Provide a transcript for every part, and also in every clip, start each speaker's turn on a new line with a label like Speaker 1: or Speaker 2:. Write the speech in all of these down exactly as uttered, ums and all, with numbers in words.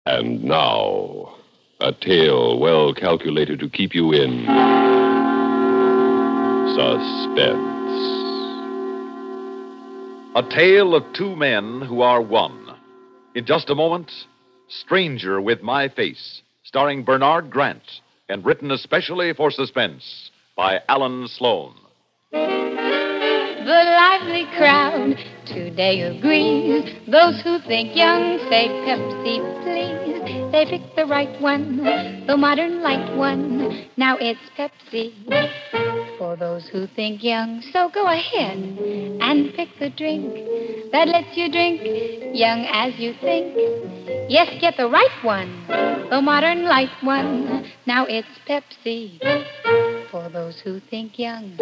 Speaker 1: And now, a tale well calculated to keep you in suspense.
Speaker 2: A tale of two men who are one. In just a moment, Stranger with My Face, starring Bernard Grant, and written especially for Suspense by Alan Sloan.
Speaker 3: The lively crowd today agrees. Those who think young say Pepsi, please. They pick the right one, the modern light one. Now it's Pepsi for those who think young. So go ahead and pick the drink that lets you drink young as you think. Yes, get the right one, the modern light one. Now it's Pepsi for those who think young.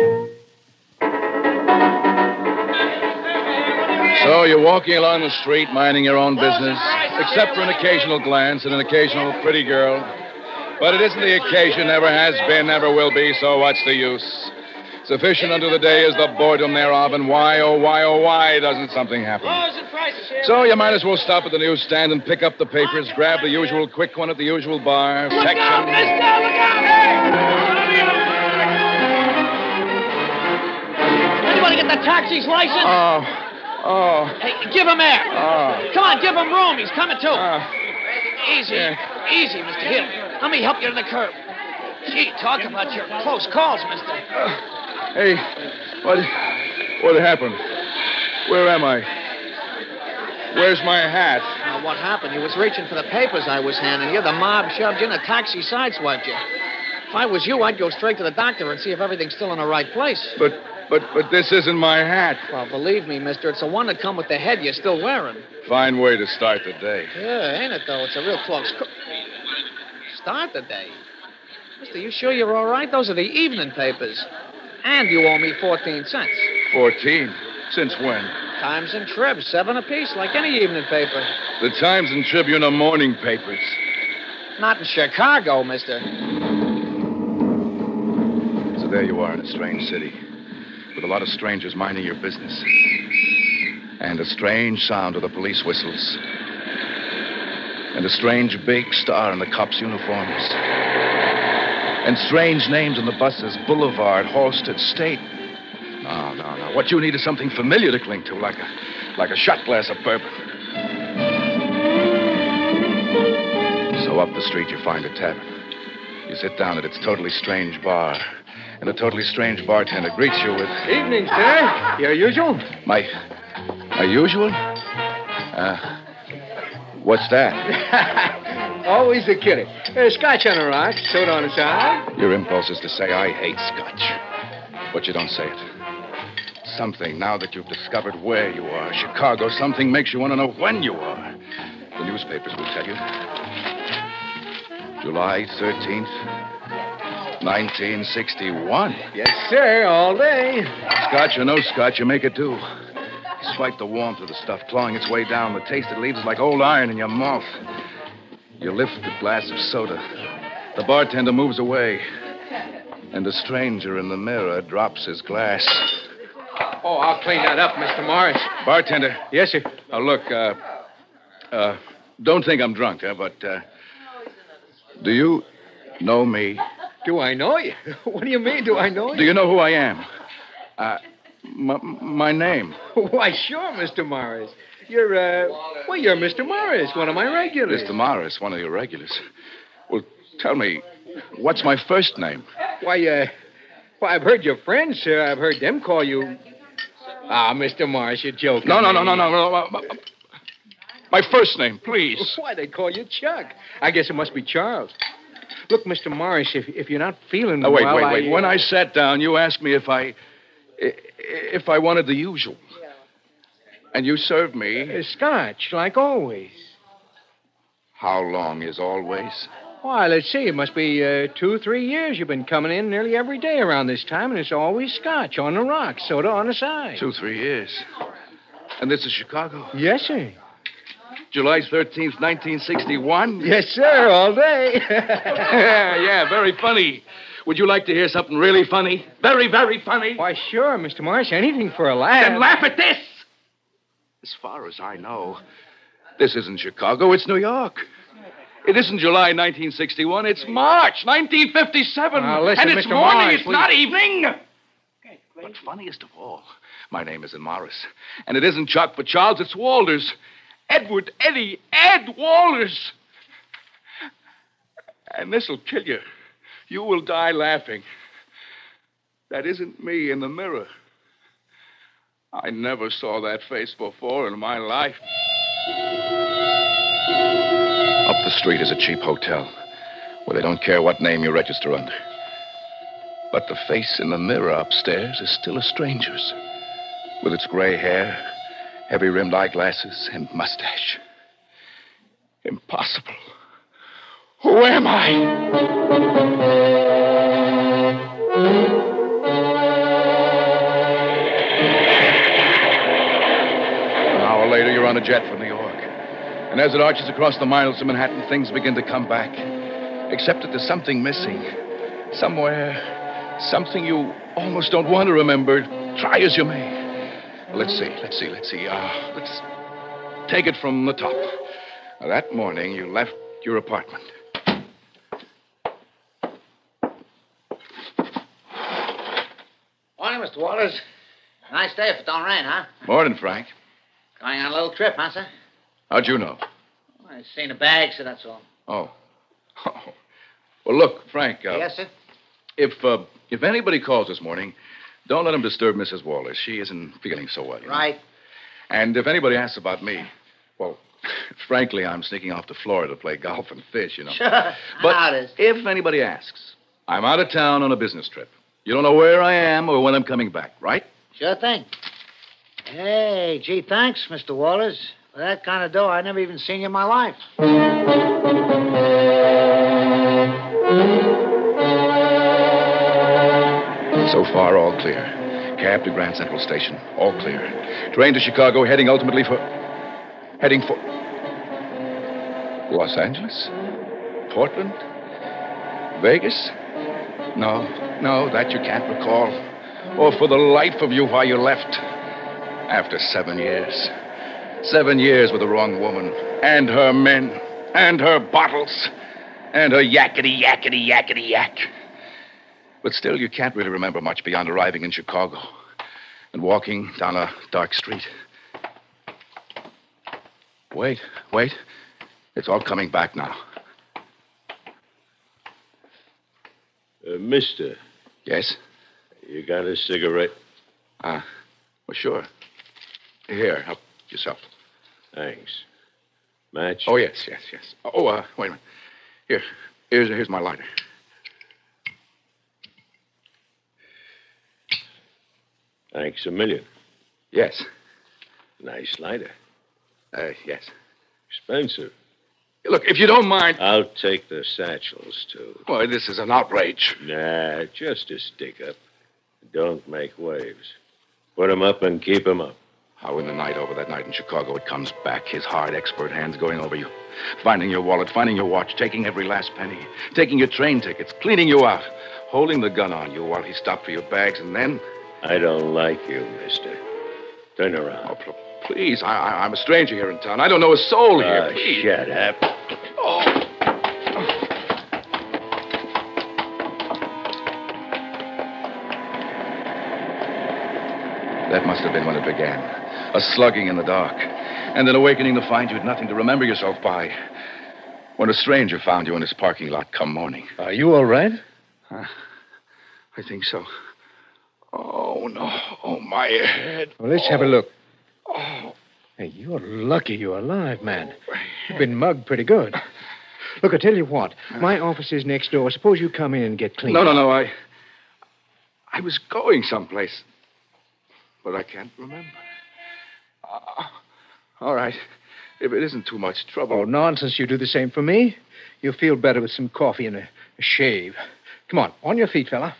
Speaker 4: So you're walking along the street, minding your own business, except for an occasional glance and an occasional pretty girl. But it isn't the occasion, never has been, never will be, so what's the use? Sufficient unto the day is the boredom thereof, and why, oh, why, oh, why doesn't something happen? So you might as well stop at the newsstand and pick up the papers, grab the usual quick one at the usual bar,
Speaker 5: Look
Speaker 4: section...
Speaker 5: out, mister! Look out! Hey! Anybody get the taxi's license?
Speaker 4: Oh, oh.
Speaker 5: Hey, give him air.
Speaker 4: Oh.
Speaker 5: Come on, give him room. He's coming, too.
Speaker 4: Oh.
Speaker 5: Easy.
Speaker 4: Yeah.
Speaker 5: Easy, Mister Hill. Let me help you to the curb. Gee, talk about your close calls, mister.
Speaker 4: Uh, hey, what, what happened? Where am I? Where's my hat?
Speaker 5: Now, what happened? You was reaching for the papers I was handing you. The mob shoved you in, a taxi sideswiped you. If I was you, I'd go straight to the doctor and see if everything's still in the right place.
Speaker 4: But, but, but this isn't my hat.
Speaker 5: Well, believe me, mister, it's the one that come with the head you're still wearing.
Speaker 4: Fine way to start the day.
Speaker 5: Yeah, ain't it, though? It's a real close... Co- start the day? Mister, you sure you're all right? Those are the evening papers. And you owe me fourteen cents.
Speaker 4: Fourteen? Since when?
Speaker 5: Times and Tribs, seven apiece, like any evening paper.
Speaker 4: The Times and Tribune are morning papers.
Speaker 5: Not in Chicago, mister.
Speaker 4: So there you are in a strange city, with a lot of strangers minding your business. And a strange sound of the police whistles. And a strange big star in the cops' uniforms. And strange names on the buses, Boulevard, Halsted, State. No, no, no. What you need is something familiar to cling to, like a, like a shot glass of bourbon. So up the street you find a tavern. You sit down at its totally strange bar. And a totally strange bartender greets you with...
Speaker 6: Evening, sir. Your usual?
Speaker 4: My... my usual? Uh... What's that?
Speaker 6: Always a kitty. Uh, scotch on the rocks, soda on the side.
Speaker 4: Your impulse is to say, I hate scotch. But you don't say it. Something, now that you've discovered where you are, Chicago, something makes you want to know when you are. The newspapers will tell you. July thirteenth, nineteen sixty-one.
Speaker 6: Yes, sir, all day.
Speaker 4: Scotch or no scotch, you make it do. Despite the warmth of the stuff clawing its way down, the taste it leaves is like old iron in your mouth. You lift the glass of soda. The bartender moves away. And the stranger in the mirror drops his glass.
Speaker 6: Oh, I'll clean that up, Mister Morris.
Speaker 4: Bartender.
Speaker 6: Yes, sir.
Speaker 4: Now, look, uh... Uh, don't think I'm drunk, huh, but, uh... do you know me?
Speaker 6: Do I know you? What do you mean, do I know you?
Speaker 4: Do you know who I am? Uh, my, my name.
Speaker 6: Why, sure, Mister Morris. You're, uh... Well, you're Mister Morris, one of my regulars.
Speaker 4: Mister Morris, one of your regulars. Well, tell me, what's my first name?
Speaker 6: Why, uh... Why, I've heard your friends, sir. I've heard them call you... Ah, Mister Morris, you're joking.
Speaker 4: No, no, no, no, no, no. no. My first name, please.
Speaker 6: Why, they call you Chuck. I guess it must be Charles. Look, Mister Morris, if if you're not feeling
Speaker 4: oh, wait,
Speaker 6: well,
Speaker 4: wait, wait.
Speaker 6: I, uh...
Speaker 4: When I sat down, you asked me if I... if I wanted the usual. And you served me...
Speaker 6: Uh, scotch, like always.
Speaker 4: How long is always?
Speaker 6: Why, let's see. It must be uh, two, three years you've been coming in nearly every day around this time, and it's always scotch on the rocks, soda on the side.
Speaker 4: Two, three years. And this is Chicago?
Speaker 6: Yes, sir.
Speaker 4: July thirteenth, nineteen sixty-one?
Speaker 6: Yes, sir, all day.
Speaker 4: yeah, yeah, very funny. Would you like to hear something really funny? Very, very funny?
Speaker 6: Why, sure, Mister Morris. Anything for a laugh.
Speaker 4: Then laugh at this! As far as I know, this isn't Chicago, it's New York. It isn't July nineteen sixty-one. It's March nineteen fifty-seven.
Speaker 6: Now, listen,
Speaker 4: and it's
Speaker 6: Mister
Speaker 4: morning.
Speaker 6: Morris,
Speaker 4: it's
Speaker 6: please.
Speaker 4: not evening. But funniest of all, my name isn't Morris. And it isn't Chuck for Charles. It's Walters. Edward Eddie Ed Walters. And this'll kill you. You will die laughing. That isn't me in the mirror. I never saw that face before in my life. Up the street is a cheap hotel where they don't care what name you register under. But the face in the mirror upstairs is still a stranger's, with its gray hair, heavy-rimmed eyeglasses, and mustache. Impossible. Who am I? An hour later, you're on a jet from New York. And as it arches across the miles to Manhattan, things begin to come back. Except that there's something missing. Somewhere, something you almost don't want to remember, try as you may. Let's see, let's see, let's see. Uh, let's take it from the top. Now, that morning, you left your apartment.
Speaker 5: Morning, Mister Walters. Nice day if it don't rain, huh?
Speaker 4: Morning, Frank.
Speaker 5: Going on a little trip, huh, sir?
Speaker 4: How'd you know?
Speaker 5: I seen a bag, so that's all.
Speaker 4: Oh. Oh. Well, look, Frank. Uh,
Speaker 5: Yes, sir?
Speaker 4: If uh, if anybody calls this morning, don't let them disturb Missus Walters. She isn't feeling so well. You know?
Speaker 5: Right.
Speaker 4: And if anybody asks about me, well, frankly, I'm sneaking off to Florida to play golf and fish, you know.
Speaker 5: Sure.
Speaker 4: But
Speaker 5: How it is.
Speaker 4: if anybody asks, I'm out of town on a business trip. You don't know where I am or when I'm coming back, right?
Speaker 5: Sure thing. Hey, gee, thanks, Mister Walters. For that kind of dough, I never even seen you in my life.
Speaker 4: So far, all clear. Cab to Grand Central Station, all clear. Train to Chicago, heading ultimately for... Heading for... Los Angeles? Portland? Vegas? No, no, that you can't recall. Or for the life of you why you left. After seven years. Seven years with the wrong woman. And her men. And her bottles. And her yakety, yakety, yakety, yak. But still, you can't really remember much beyond arriving in Chicago and walking down a dark street. Wait, wait. It's all coming back now.
Speaker 7: Uh, mister,
Speaker 4: Yes?
Speaker 7: you got a cigarette?
Speaker 4: Uh, well, sure. Here, help yourself.
Speaker 7: Thanks. Match?
Speaker 4: Oh, yes, yes, yes. Oh, uh, wait a minute. Here, here's, here's my lighter.
Speaker 7: Thanks a million.
Speaker 4: Yes.
Speaker 7: Nice lighter.
Speaker 4: Uh, yes.
Speaker 7: Expensive.
Speaker 4: Look, if you don't mind...
Speaker 7: I'll take the satchels, too.
Speaker 4: Boy, this is an outrage.
Speaker 7: Nah, just a stick up. Don't make waves. Put 'em up and keep 'em up.
Speaker 4: How in the night over that night in Chicago it comes back, his hard, expert hands going over you. Finding your wallet, finding your watch, taking every last penny. Taking your train tickets, cleaning you out. Holding the gun on you while he stopped for your bags, and then...
Speaker 7: I don't like you, mister. Turn around.
Speaker 4: Oh, pl- please, I, I, I'm a stranger here in town. I don't know a soul here,
Speaker 7: Ah,
Speaker 4: please.
Speaker 7: shut up.
Speaker 4: Oh. That must have been when it began. A slugging in the dark. And then awakening to find you had nothing to remember yourself by. When a stranger found you in his parking lot come morning.
Speaker 6: Are you all right?
Speaker 4: Uh, I think so. Oh, no. Oh, my head.
Speaker 6: Well, let's have a look.
Speaker 4: Oh.
Speaker 6: Hey, you're lucky you're alive, man. You've been mugged pretty good. Look, I tell you what. My office is next door. Suppose you come in and get clean.
Speaker 4: No, no, no. I. I was going someplace. But I can't remember. Uh, all right. If it isn't too much trouble.
Speaker 6: Oh, nonsense. You do the same for me. You'll feel better with some coffee and a, a shave. Come on. On your feet, fella.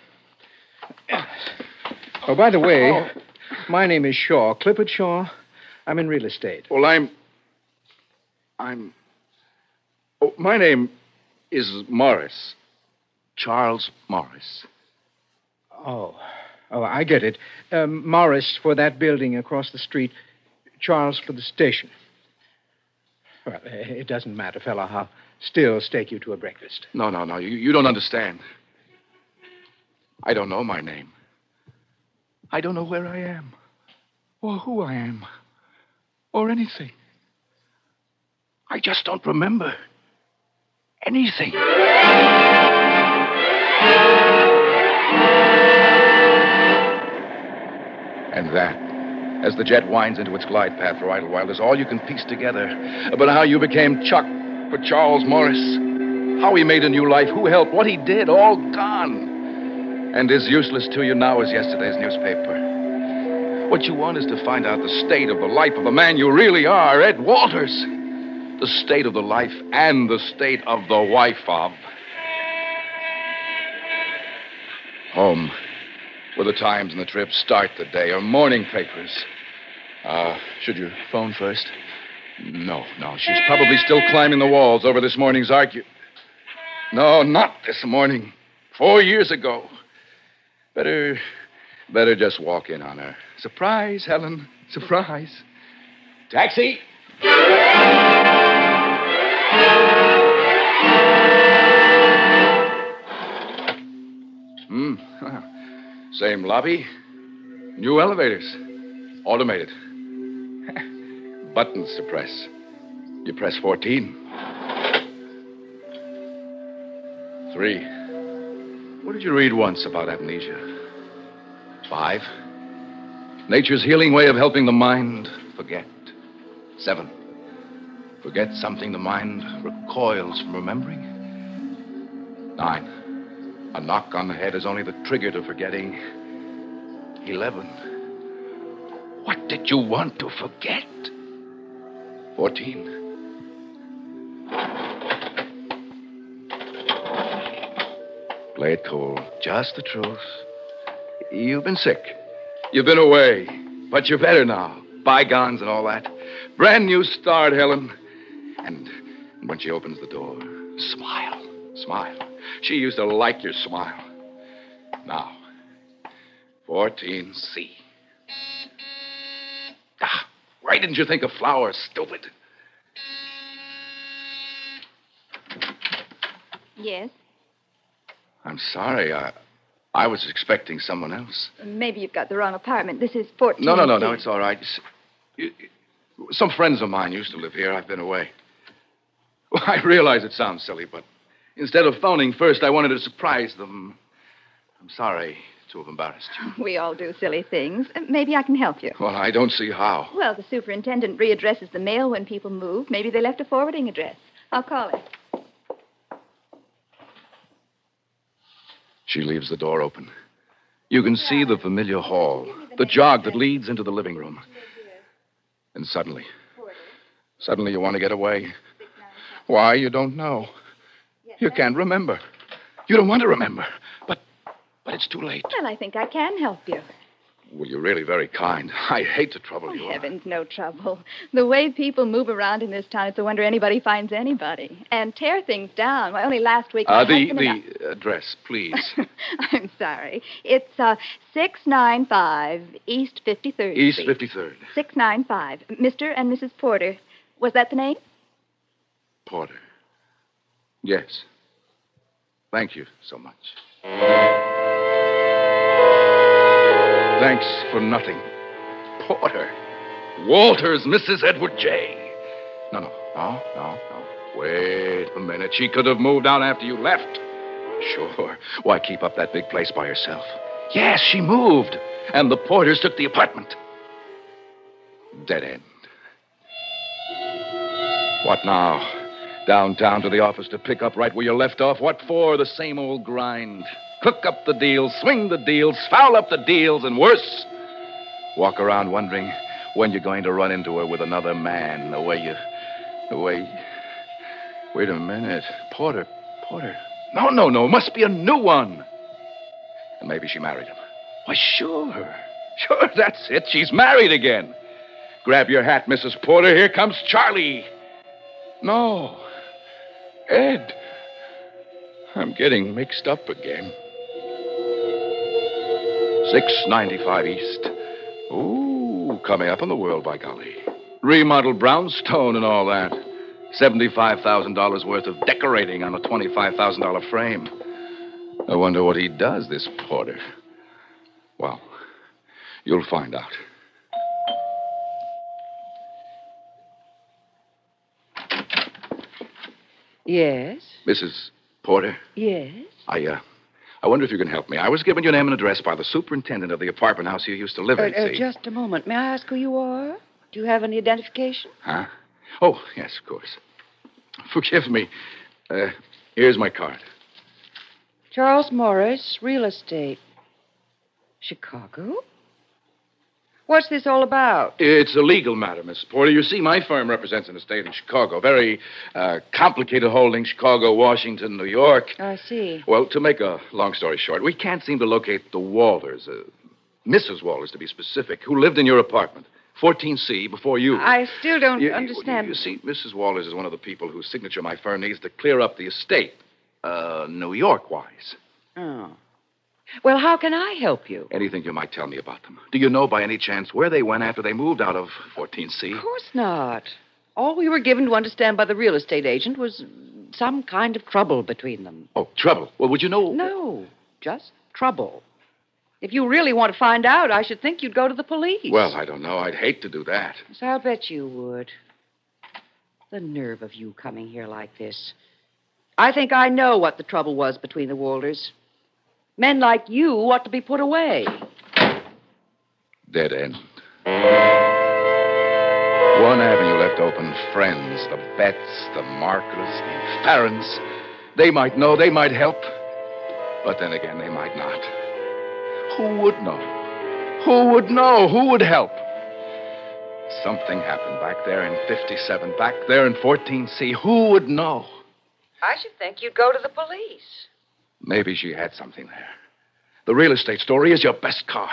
Speaker 6: Oh, by the way,
Speaker 4: Oh.
Speaker 6: my name is Shaw, Clifford Shaw. I'm in real estate.
Speaker 4: Well, I'm. I'm. Oh, my name is Morris. Charles Morris.
Speaker 6: Oh. Oh, I get it. Um, Morris for that building across the street. Charles for the station. Well, it doesn't matter, fella. I'll still stake you to a breakfast.
Speaker 4: No, no, no. You, you don't understand. I don't know my name. I don't know where I am, or who I am, or anything. I just don't remember anything. And that, as the jet winds into its glide path for Idlewild, is all you can piece together about how you became Chuck for Charles Morris, how he made a new life, who helped, what he did, all gone. And as useless to you now as yesterday's newspaper. What you want is to find out the state of the life of the man you really are, Ed Walters. The state of the life and the state of the wife of. Home, where the Times and the Trib start the day, or morning papers. Uh, should you phone first? No, no. She's probably still climbing the walls over this morning's argue. No, not this morning. Four years ago. Better, better just walk in on her. Surprise, Helen. Surprise. Taxi! Hmm. Same lobby. New elevators. Automated. Buttons to press. You press fourteen. Three. What did you read once about amnesia? Five. Nature's healing way of helping the mind forget. Seven. Forget something the mind recoils from remembering. Nine. A knock on the head is only the trigger to forgetting. Eleven. What did you want to forget? Fourteen. Play it cool. Just the truth. You've been sick. You've been away. But you're better now. Bygones and all that. Brand new start, Helen. And when she opens the door, smile. Smile. She used to like your smile. Now, fourteen C. Ah, why didn't you think of flowers, stupid?
Speaker 8: Yes?
Speaker 4: I'm sorry. I, I was expecting someone else.
Speaker 8: Maybe you've got the wrong apartment. This is fourteen.
Speaker 4: No, no, no, no. It's all right. You, you, some friends of mine used to live here. I've been away. Well, I realize it sounds silly, but instead of phoning first, I wanted to surprise them. I'm sorry to have embarrassed you.
Speaker 8: We all do silly things. Maybe I can help you.
Speaker 4: Well, I don't see how.
Speaker 8: Well, the superintendent readdresses the mail when people move. Maybe they left a forwarding address. I'll call it.
Speaker 4: She leaves the door open. You can see the familiar hall, the jog that leads into the living room. And suddenly, suddenly you want to get away. Why, you don't know. You can't remember. You don't want to remember. But, but it's too late.
Speaker 8: Well, I think I can help you.
Speaker 4: Well, you're really very kind. I hate to trouble
Speaker 8: Oh,
Speaker 4: you.
Speaker 8: heavens, no trouble. The way people move around in this town, it's a wonder anybody finds anybody. And tear things down. Why, only last week...
Speaker 4: Uh,
Speaker 8: my
Speaker 4: the,
Speaker 8: husband and
Speaker 4: the address, please.
Speaker 8: I... I'm sorry. It's uh, six nine five East fifty-third
Speaker 4: East
Speaker 8: Street.
Speaker 4: fifty-third.
Speaker 8: six nine five. Mister and Missus Porter. Was that the name?
Speaker 4: Porter. Yes. Thank you so much. Thanks for nothing. Porter. Walters, Missus Edward J. No, no, no, no, no. Wait a minute. She could have moved out after you left. Sure. Why keep up that big place by herself? Yes, she moved. And the Porters took the apartment. Dead end. What now? Downtown to the office to pick up right where you left off? What for? The same old grind. Cook up the deals, swing the deals, foul up the deals, and worse. Walk around wondering when you're going to run into her with another man. The way you... The way... Wait a minute. Porter. Porter. No, no, no. Must be a new one. And maybe she married him. Why, sure. Sure, that's it. She's married again. Grab your hat, Missus Porter. Here comes Charlie. No. Ed. I'm getting mixed up again. six ninety-five East. Ooh, coming up in the world, by golly. Remodeled brownstone and all that. seventy-five thousand dollars worth of decorating on a twenty-five thousand dollars frame. I wonder what he does, this Porter. Well, you'll find out.
Speaker 9: Yes?
Speaker 4: Missus Porter,
Speaker 9: Yes?
Speaker 4: I, uh, I wonder if you can help me. I was given your name and address by the superintendent of the apartment house you used to live
Speaker 9: Uh,
Speaker 4: in,
Speaker 9: uh,
Speaker 4: see?
Speaker 9: just a moment. May I ask who you are? Do you have any identification?
Speaker 4: Huh? Oh, yes, of course. Forgive me. Uh, here's my card.
Speaker 9: Charles Morris, real estate. Chicago? What's this all about?
Speaker 4: It's a legal matter, Miss Porter. You see, my firm represents an estate in Chicago. Very uh, complicated holding, Chicago, Washington, New York.
Speaker 9: I see.
Speaker 4: Well, to make a long story short, we can't seem to locate the Walters, uh, Missus Walters to be specific, who lived in your apartment, fourteen C, before you.
Speaker 9: I still don't
Speaker 4: You-
Speaker 9: understand.
Speaker 4: You, you see, Missus Walters is one of the people whose signature my firm needs to clear up the estate, uh, New York-wise.
Speaker 9: Oh. Well, how can I help you?
Speaker 4: Anything you might tell me about them. Do you know by any chance where they went after they moved out of fourteen C?
Speaker 9: Of course not. All we were given to understand by the real estate agent was some kind of trouble between them.
Speaker 4: Oh, trouble. Well, would you know...
Speaker 9: No, just trouble. If you really want to find out, I should think you'd go to the police.
Speaker 4: Well, I don't know. I'd hate to do that.
Speaker 9: So I'll bet you would. The nerve of you coming here like this. I think I know what the trouble was between the Walters. Men like you ought to be put away.
Speaker 4: Dead end. One avenue left open. Friends, the Betts, the Markers, the Farrens. They might know, they might help. But then again, they might not. Who would know? Who would know? Who would help? Something happened back there in fifty-seven, back there in fourteen C. Who would know?
Speaker 9: I should think you'd go to the police.
Speaker 4: Maybe she had something there. The real estate story is your best card.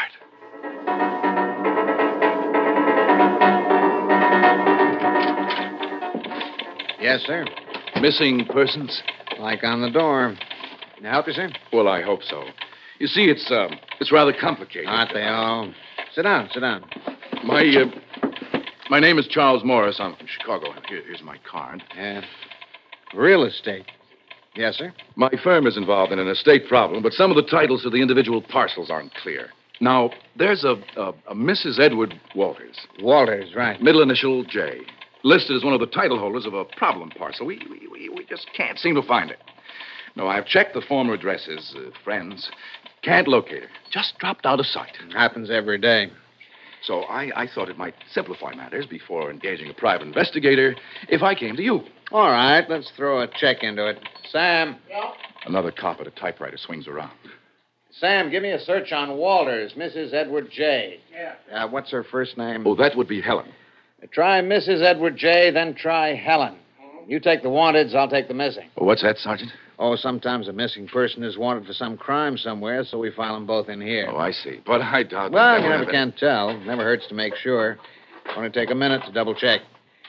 Speaker 5: Yes, sir.
Speaker 4: Missing persons?
Speaker 5: Like on the door. Can I help you, sir?
Speaker 4: Well, I hope so. You see, it's uh, it's rather complicated.
Speaker 5: Aren't they all? Sit down, sit down.
Speaker 4: My uh, my name is Charles Morris. I'm from Chicago. Here, here's my card.
Speaker 5: Yeah. Real estate. Yes, sir.
Speaker 4: My firm is involved in an estate problem, but some of the titles to the individual parcels aren't clear. Now, there's a, a, a Missus Edward Walters.
Speaker 5: Walters, right.
Speaker 4: Middle initial J. Listed as one of the title holders of a problem parcel. We, we, we, we just can't seem to find it. No, I've checked the former addresses, uh, friends. Can't locate her. Just dropped out of sight.
Speaker 5: Happens every day.
Speaker 4: So I, I thought it might simplify matters before engaging a private investigator if I came to you.
Speaker 5: All right, let's throw a check into it. Sam.
Speaker 10: Yeah?
Speaker 4: Another cop at a typewriter swings around.
Speaker 5: Sam, give me a search on Walters, Missus Edward J.
Speaker 10: Yeah.
Speaker 5: Uh, what's her first name?
Speaker 4: Oh, that would be Helen.
Speaker 5: Try Missus Edward J., then try Helen. You take the wanteds, I'll take the missing.
Speaker 4: Oh, what's that, Sergeant?
Speaker 5: Oh, sometimes a missing person is wanted for some crime somewhere, so we file them both in here.
Speaker 4: Oh, I see. But I doubt...
Speaker 5: Well,
Speaker 4: that
Speaker 5: you
Speaker 4: will
Speaker 5: never
Speaker 4: have
Speaker 5: can tell. Never hurts to make sure. Only take a minute to double check.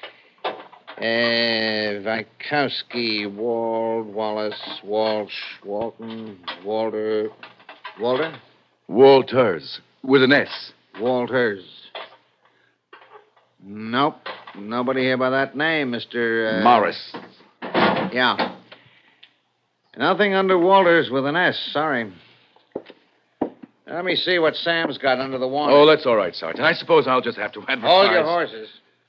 Speaker 5: Uh, Vikowski, Wald, Wallace, Walsh, Walton, Walter. Walter?
Speaker 4: Walters, with an S.
Speaker 5: Walters. Nope. Nobody here by that name, Mister Uh...
Speaker 4: Morris.
Speaker 5: Yeah. Nothing under Walters with an S. Sorry. Let me see what Sam's got under the warrant.
Speaker 4: Oh, that's all right, Sergeant. I suppose I'll just have to advertise.
Speaker 5: Hold your horses.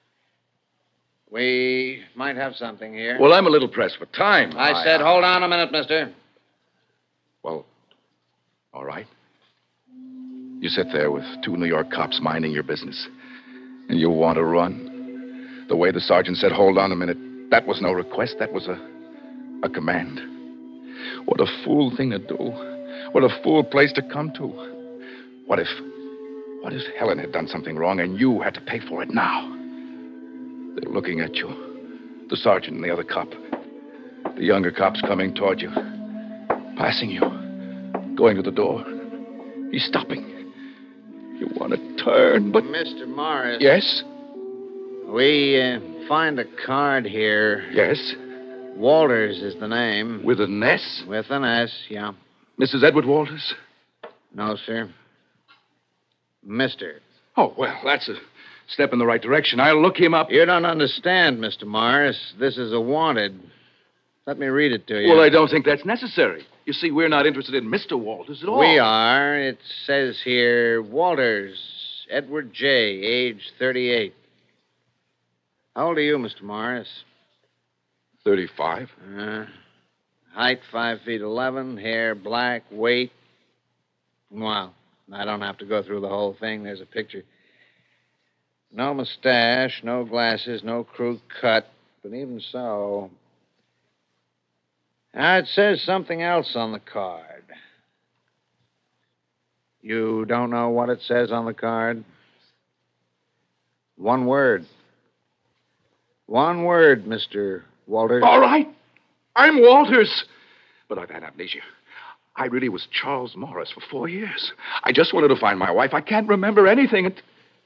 Speaker 5: We might have something here.
Speaker 4: Well, I'm a little pressed for time.
Speaker 5: I said, hold on a minute, mister.
Speaker 4: Well, all right. You sit there with two New York cops minding your business, and you want to run. The way the sergeant said, hold on a minute, that was no request. That was a, a command. What a fool thing to do. What a fool place to come to. What if, what if Helen had done something wrong and you had to pay for it now? They're looking at you. The sergeant and the other cop. The younger cop's coming toward you. Passing you. Going to the door. He's stopping. You want to turn, but...
Speaker 5: Mister Morris.
Speaker 4: Yes?
Speaker 5: We uh, find a card here.
Speaker 4: Yes?
Speaker 5: Walters is the name.
Speaker 4: With an S?
Speaker 5: With an S, yeah.
Speaker 4: Missus Edward Walters?
Speaker 5: No, sir. Mister
Speaker 4: Oh, well, that's a step in the right direction. I'll look him up.
Speaker 6: You don't understand, Mister Morris. This is a wanted. Let me read it to you.
Speaker 4: Well, I don't think that's necessary. You see, we're not interested in Mister Walters at all.
Speaker 6: We are. It says here, Walters, Edward J., age thirty-eight. How old are you, Mister Morris?
Speaker 4: thirty-five.
Speaker 6: Uh, height, five feet eleven, hair black, weight. Well, I don't have to go through the whole thing. There's a picture. No mustache, no glasses, no crew cut. But even so... Now, it says something else on the card. You don't know what it says on the card? One word. One word, Mister Walters.
Speaker 4: All right. I'm Walters. But I've had amnesia. I really was Charles Morris for four years. I just wanted to find my wife. I can't remember anything. It...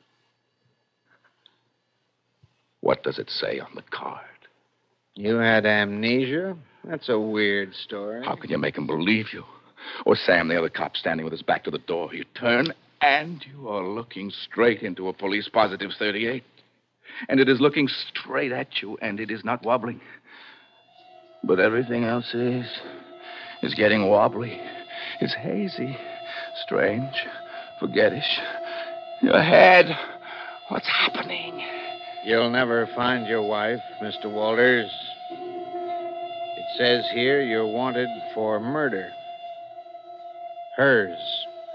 Speaker 4: What does it say on the card?
Speaker 6: You had amnesia? That's a weird story.
Speaker 4: How can you make him believe you? Or Sam, the other cop, standing with his back to the door. You turn, and you are looking straight into a police positive thirty-eight. And it is looking straight at you, and it is not wobbling. But everything else is... is getting wobbly. It's hazy, strange, forgettish. Your head, what's happening?
Speaker 6: You'll never find your wife, Mister Walters. It says here you're wanted for murder. Hers.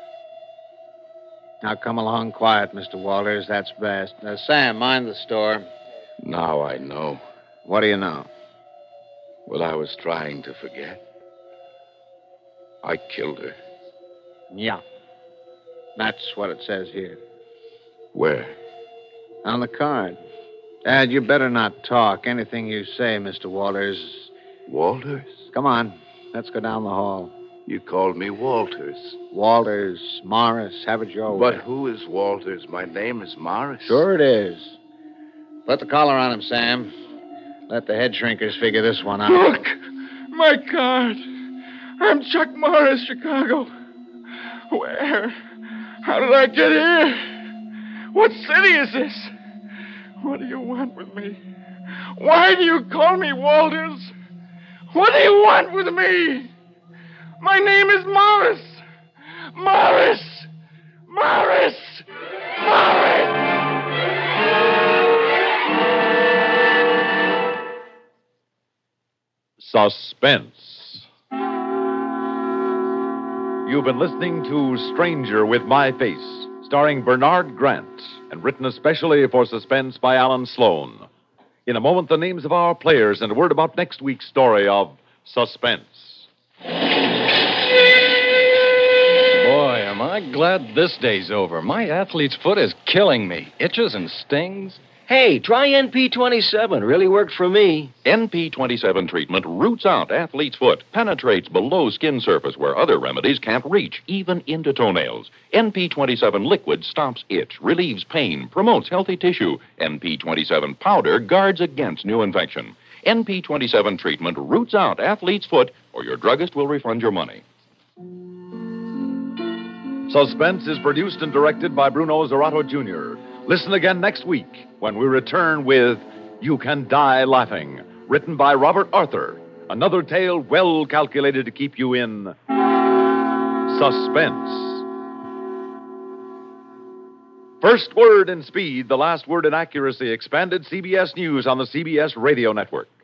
Speaker 6: Now come along quiet, Mister Walters. That's best. Now, Sam, mind the store.
Speaker 4: Now I know.
Speaker 6: What do you know?
Speaker 4: Well, I was trying to forget. I killed her.
Speaker 6: Yeah. That's what it says here.
Speaker 4: Where?
Speaker 6: On the card. Dad, you better not talk. Anything you say, Mister Walters.
Speaker 4: Walters?
Speaker 6: Come on. Let's go down the hall.
Speaker 4: You called me Walters.
Speaker 6: Walters, Morris, have it your way.
Speaker 4: But who is Walters? My name is Morris.
Speaker 6: Sure it is. Put the collar on him, Sam. Let the head shrinkers figure this one out.
Speaker 4: Look! My card. I'm Chuck Morris, Chicago. Where? How did I get here? What city is this? What do you want with me? Why do you call me Walters? What do you want with me? My name is Morris. Morris! Morris! Morris!
Speaker 2: Suspense. You've been listening to Stranger with My Face, starring Bernard Grant, and written especially for Suspense by Alan Sloan. In a moment, the names of our players and a word about next week's story of Suspense.
Speaker 10: Boy, am I glad this day's over. My athlete's foot is killing me. Itches and stings.
Speaker 7: Hey, try N P twenty-seven. Really worked for me.
Speaker 1: N P twenty-seven treatment roots out athlete's foot, penetrates below skin surface where other remedies can't reach, even into toenails. N P twenty-seven liquid stops itch, relieves pain, promotes healthy tissue. N P twenty-seven powder guards against new infection. N P twenty-seven treatment roots out athlete's foot, or your druggist will refund your money.
Speaker 2: Suspense is produced and directed by Bruno Zerato Junior Listen again next week when we return with You Can Die Laughing, written by Robert Arthur. Another tale well calculated to keep you in suspense. First word in speed, the last word in accuracy. Expanded C B S News on the C B S Radio Network.